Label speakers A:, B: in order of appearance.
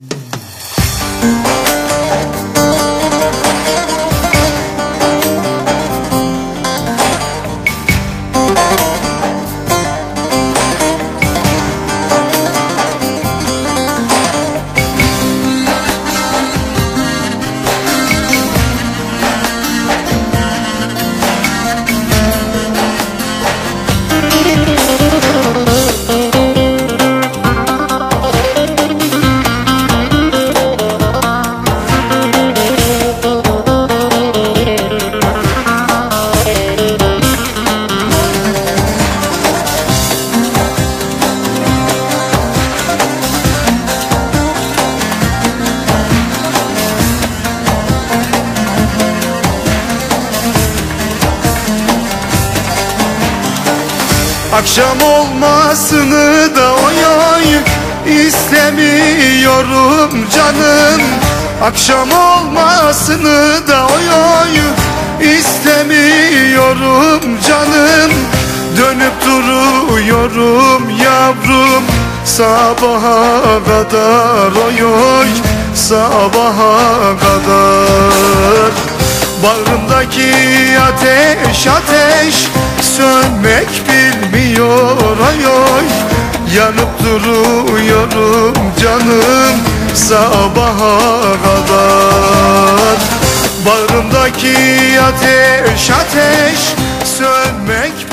A: Akşam olmasını da oy oy istemiyorum canım. Akşam olmasını da oy oy istemiyorum canım. Dönüp duruyorum yavrum sabaha kadar oy oy sabaha kadar. Bağrımdaki ateş ateş sönmek bilmiyor ay oy. Yanıp duruyorum canım sabaha kadar. Bağrımdaki ateş ateş sönmek